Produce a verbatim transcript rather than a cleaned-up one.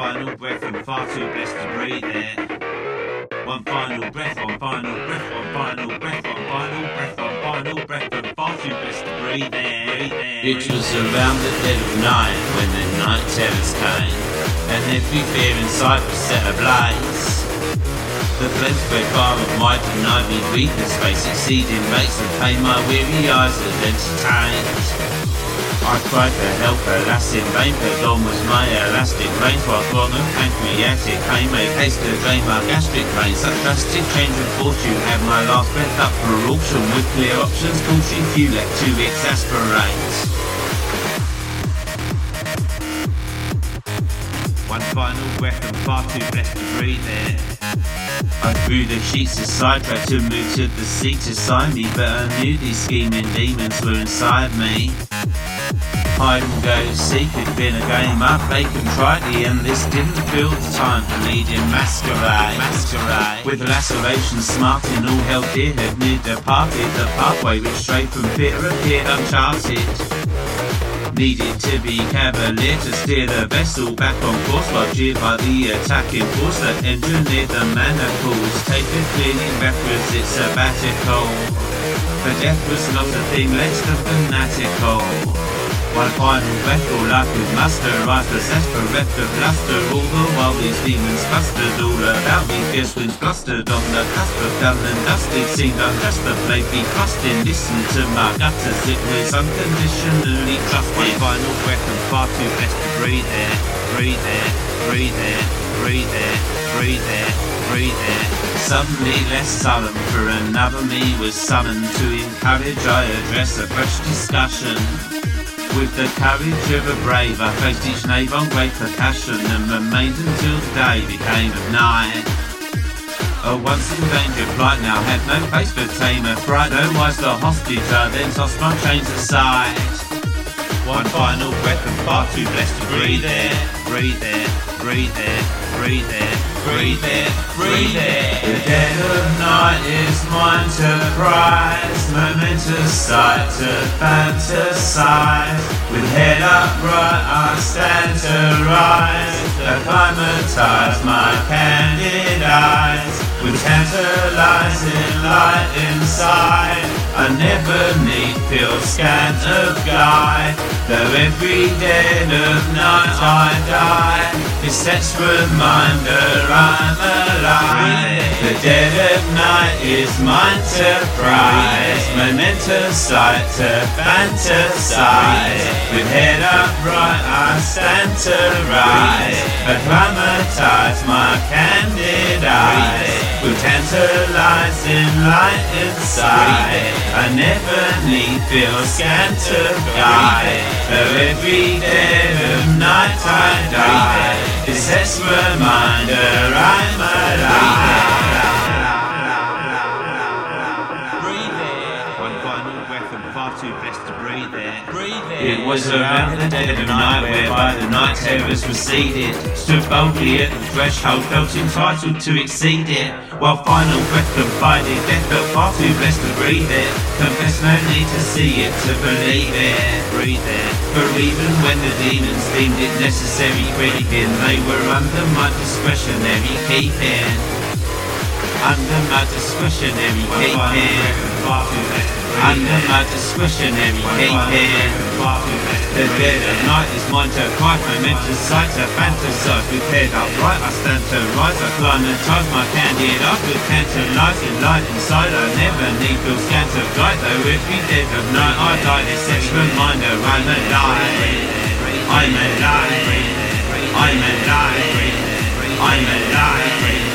final breath, I'm far too blessed to breathe it. One final breath, one final breath, one final breath, one final breath, one final breath, I'm far too blessed to breathe it. It was around the dead of night when the night terrors came, and every fear inside was set ablaze. The flames spread far and wide, denied me weakness, face exceeding rates of pain my weary eyes had entertained. I cried for help, alas in vain, for gone was my elastic range, whilst wrong and pancreatic pain made haste to drain my gastric vein. Such drastic change of fortune had my last breath up for auction, with clear options caution few left to exasperate. One final breath, I'm far too blessed to breathe it. I threw the sheets aside, tried to move to the seat to sign me, but I knew these scheming demons were inside me. Hide and go seek had been a game I played contritely, and this didn't feel the time for leading masquerade. Masquerade. With lacerations smarting, all hell dear had near departed. The pathway which strayed from fear appeared uncharted. Needed to be cavalier to steer the vessel back on course, while jeered by the attacking force that engineered the manacles. Take a cleaning requisite sabbatical, for death was not a thing less than fanatical. One final breath, all I could muster, I possessed bereft of luster, all the while these demons clustered all about me. Fierce winds blustered on the cusp of done and dusted, seemed unjust the blade be crusting. Listen to my gutters, it was unconditionally trusted. One final breath, I'm far too blessed to breathe it, breathe it, breathe it, breathe it, breathe it, breathe it. Suddenly less sullen, for another me was summoned to encourage I address a fresh discussion. With the courage of a brave, I faced each knave on great percussion, and remained until the day became of night. A once endangered flight now had no place for tamer fright. No wise the hostage, I then tossed my chains aside. One final breath, I'm far too blessed to breathe it, breathe it, breathe it, breathe it, breathe it, breathe it. The dead of night is mine to prize, momentous sight to fantasize. With head upright I stand to rise, acclimatize my candid eyes. With tantalizing light inside, I never need feel scant of guide. Though every dead of night I die, it sets reminder I'm alive. The dead of night is mine to prize, momentous sight to fantasize. With head upright I stand to rise, acclimatize my candid eyes. With tantalizing light inside, I never need feel scant of guide. Though every dead of night I die, it sets reminder I'm alive. Breathe it. One final breath, I'm far too blessed to breathe it. Breathe it. It was around the dead of night, whereby the night terrors receded. Stood boldly at the threshold, felt entitled to exceed it. While final breath confided, death felt far too blessed to breathe it. Confess no need to see it, to believe it. Breathe it. For even when the demons deemed it necessary breathing, they were under my discretionary keeping. Under my discretionary keeping. Under my discretionary keeping. The dead of night is mine to fight, momentous sight to fantasize. With head upright I stand to rise, I climatize my candid eye. With tantalizing light inside, I never need feel scant of light. Though every dead of night I die, this sets reminder I'm alive. I'm alive. I'm alive. I'm alive.